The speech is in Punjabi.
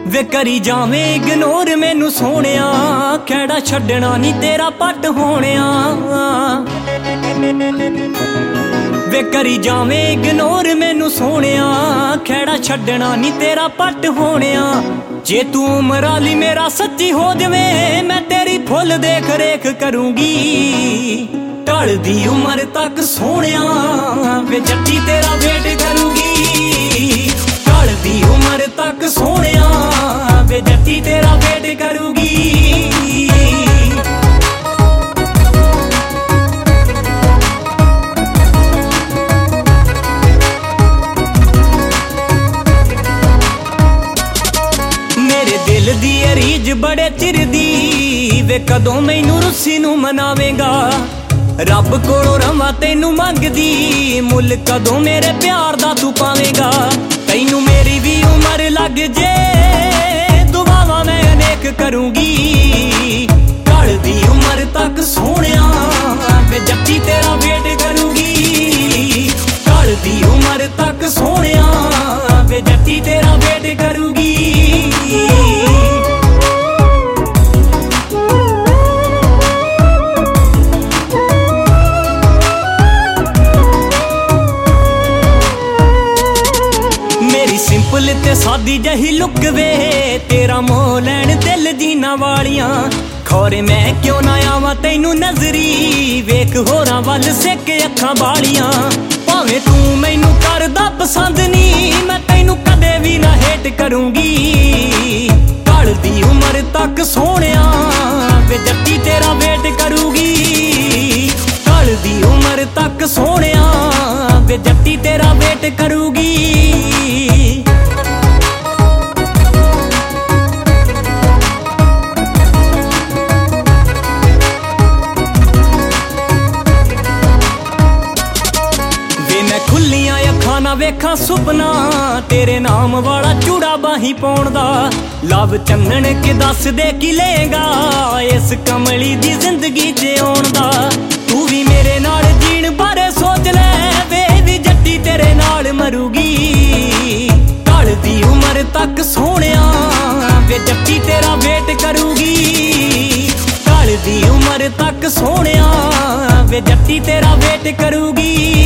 ਵੇ ਕਰੀ ਜਾਵੇਂ ਇਗਨੋਰ ਮੈਨੂੰ ਸੋਹਣਿਆ, ਖਹਿੜਾ ਛੱਡਣਾ ਨੀ ਤੇਰਾ ਪੱਟ ਹੋਣਿਆ। ਵੇ ਕਰੀ ਜਾਵੇਂ ਇਗਨੋਰ ਮੈਨੂੰ ਸੋਹਣਿਆ, ਖਹਿੜਾ ਛੱਡਣਾ ਨੀ ਤੇਰਾ ਪੱਟ ਹੋਣਿਆ। ਜੇ ਤੂੰ ਉਮਰ ਵਾਲੀ ਮੇਰਾ ਸੱਚੀ ਹੋ ਜਵੇਂ, ਮੈਂ ਤੇਰੀ ਫੁੱਲ ਦੇਖ ਰੇਖ ਕਰੂੰਗੀ। ਢਲਦੀ ਉਮਰ ਤੱਕ ਸੋਹਣਿਆ, ਵੇ ਜੱਟੀ ਤੇਰਾ ਵੇਟ ਕਰੂਗੀ। ਢਲਦੀ ਉਮਰ ਤੱਕ ਸੋਹਣਿਆ, ਵੇ ਜੱਟੀ ਤੇਰਾ ਵੇਟ ਕਰੂਗੀ। ਮੇਰੇ ਦਿਲ ਦੀ ਅਰੀਜ ਬੜੇ ਚਿਰ ਦੀ, ਵੇ ਕਦੋਂ ਮੈਨੂੰ ਰੁੱਸੀ ਨੂੰ ਮਨਾਵੇਂਗਾ। ਰੱਬ ਕੋਲੋਂ ਰਵਾਂ ਤੈਨੂੰ ਮੰਗਦੀ, ਮੁੱਲ ਕਦੋਂ ਮੇਰੇ ਪਿਆਰ ਦਾ ਤੂੰ ਪਾਵੇਂਗਾ। ਤੈਨੂੰ ਮੇਰੀ ਵੀ ਉਮਰ ਲੱਗ ਜੇ, ਦੁਆਵਾਂ ਮੈਂ ਅਨੇਕ ਕਰੂੰਗੀ। ਢਲਦੀ ਉਮਰ ਤੱਕ ਸੋਹਣਿਆ, ਵੇ ਜੱਟੀ ਤੇਰਾ ਵੇਟ ਕਰੂਗੀ। ਢਲਦੀ ਉਮਰ ਤੱਕ ਸੋਹਣਿਆ, ਵੇ ਜੱਟੀ ਤੇਰਾ ਵੇਟ ਕਰੂਗੀ। ਸਿੰਪਲ ਤੇ ਸਾਦੀ ਜਹੀ ਲੁੱਕ ਵੇ, ਤੇਰਾ ਮੋਹ ਲੈਣ ਦਿਲ ਜੀਨਾ ਵਾਲੀਆਂ। ਖੌਰੇ ਮੈਂ ਕਿਉਂ ਨਾ ਆਵਾਂ ਤੈਨੂੰ ਨਜ਼ਰੀ, ਵੇਖ ਹੋਰਾਂ ਵੱਲ ਸਿੱਕ ਅੱਖਾਂ ਵਾਲੀਆਂ। ਭਾਵੇਂ ਤੂੰ ਮੈਨੂੰ ਕਰਦਾ ਪਸੰਦ ਨੀ, ਮੈਂ ਤੈਨੂੰ ਕਦੇ ਵੀ ਨਾ ਹੇਟ ਕਰੂੰਗੀ। ਢਲਦੀ ਉਮਰ ਤੱਕ ਸੋਹਣਿਆ, ਵੇ ਜੱਟੀ ਤੇਰਾ ਵੇਟ ਕਰੂਗੀ। ਢਲਦੀ ਉਮਰ ਤੱਕ ਸੋਹਣਿਆ, ਵੇ ਜੱਟੀ ਤੇਰਾ ਵੇਟ ਕਰੂਗੀ। ਖੁੱਲੀਆਂ ਅੱਖਾਂ ਨਾ ਵੇਖਾਂ ਸੁਪਨਾ, ਤੇਰੇ ਨਾਮ ਵਾਲਾ ਚੂੜਾ ਬਾਹੀਂ ਪਾਉਣ ਦਾ। ਲਵ ਚੰਨਣ ਕੇ ਦੱਸ ਦੇ ਕੀ ਲਏਗਾ, ਇਸ ਕਮਲੀ ਦੀ ਜ਼ਿੰਦਗੀ ਜਿਉਣ ਦਾ। ਤੂੰ ਵੀ ਮੇਰੇ ਨਾਲ ਜੀਣ ਬਾਰੇ ਸੋਚ ਲੈ, ਵੇ ਵੀ ਜੱਟੀ ਤੇਰੇ ਨਾਲ ਮਰੂਗੀ। ਢਲਦੀ ਉਮਰ ਤੱਕ ਸੋਹਣਿਆ, ਵੇ ਜੱਟੀ ਤੇਰਾ ਵੇਟ ਕਰੂਗੀ। ਢਲਦੀ ਉਮਰ ਤੱਕ ਸੋਹਣਿਆ, ਵੇ ਜੱਟੀ ਤੇਰਾ ਵੇਟ ਕਰੂਗੀ।